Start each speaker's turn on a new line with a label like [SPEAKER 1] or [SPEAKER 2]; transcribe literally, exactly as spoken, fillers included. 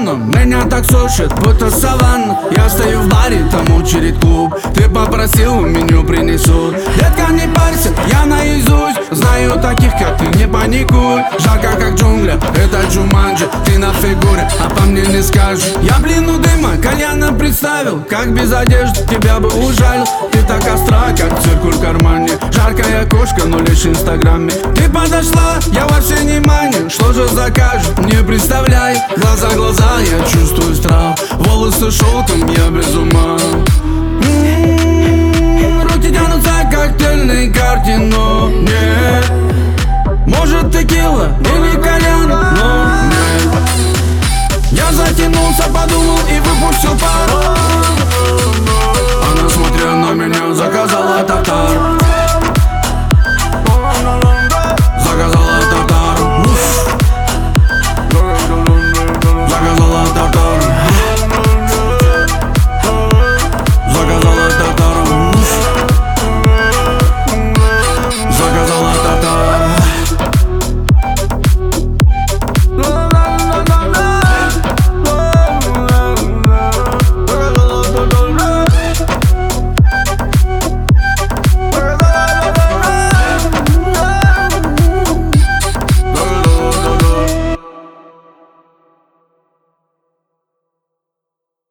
[SPEAKER 1] странно, меня так сушит, будто саванна. Я стою в баре, там очередь клуб. Ты попросил, меню принесут. Детка, не парься, я наизусть знаю таких, как ты, не паникуй. Жарко, как джунгля, это Джуманджи. Ты на фигуре, а по мне не скажешь. Я блин у дыма, кальяна представил, как без одежды тебя бы ужалил. Ты так остра, как циркуль в кармане. Жаркая кошка, но лишь в инстаграме. Ты подошла, я во все внимание. Что же закажешь, не представляй. Глаза, глаза, я чувствую страх. Волосы шелком, я без ума. М-м-м, руки тянутся к коктейльной карте, но